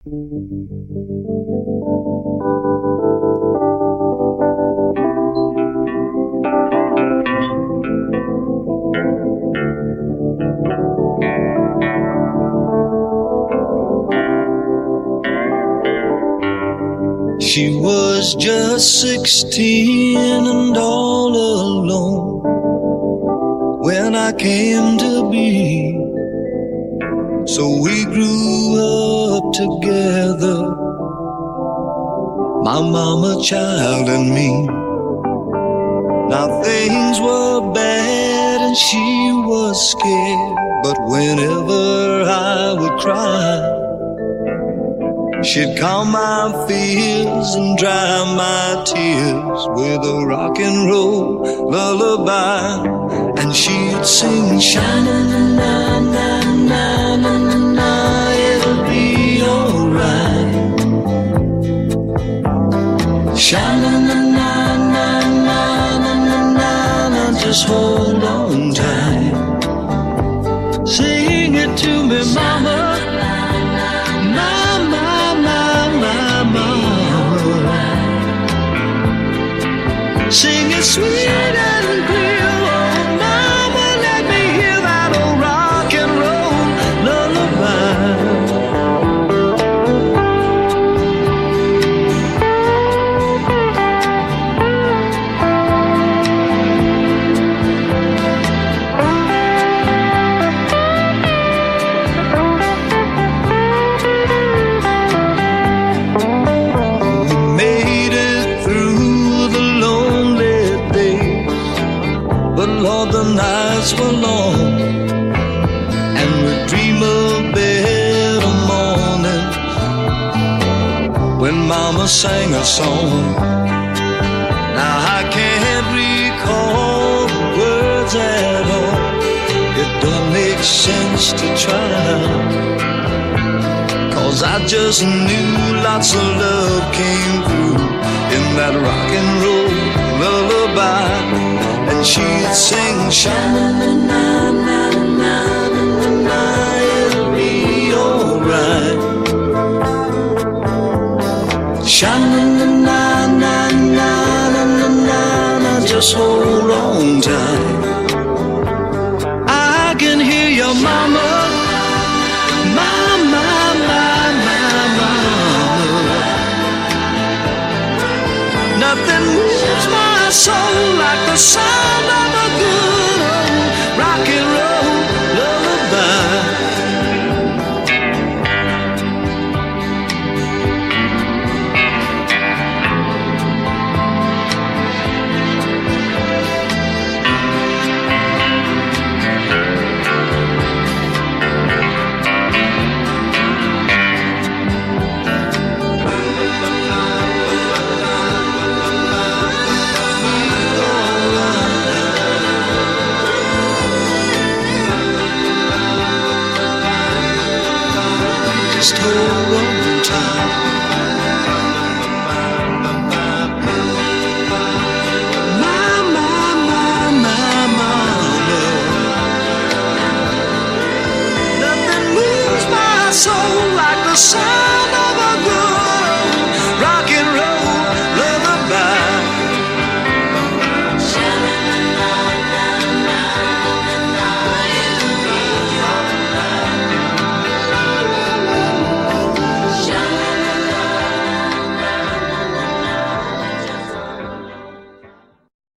She was just 16 and all alone when I came to be. So we grew up together, my mama, child, and me. Now things were bad and she was scared, but whenever I would cry, she'd calm my fears and dry my tears with a rock and roll lullaby. And she'd sing, sha-na-na-na-na-na-na-na, it'll be alright. Sha-na-na-na-na-na-na-na, just hold on tight. Sing it to me, mama. Sing it sweet and clear, oh mama, let me hear that old rock and roll lullaby. We made it through the lonely days, but Lord, the nights were long, and we'd dream of better mornings when mama sang a song. Now I can't recall the words at all, it don't make sense to try, 'cause I just knew lots of love came through in that rock and roll lullaby. And she'd sing, sha-na-na-na-na-na-na-na, it'll be alright. Sha-na-na-na-na-na-na-na, just hold on tight. I can hear your mama, mama, mama, mama. Nothing moves my soul like the sound of a good old rock and roll lullaby. Just hold on tight.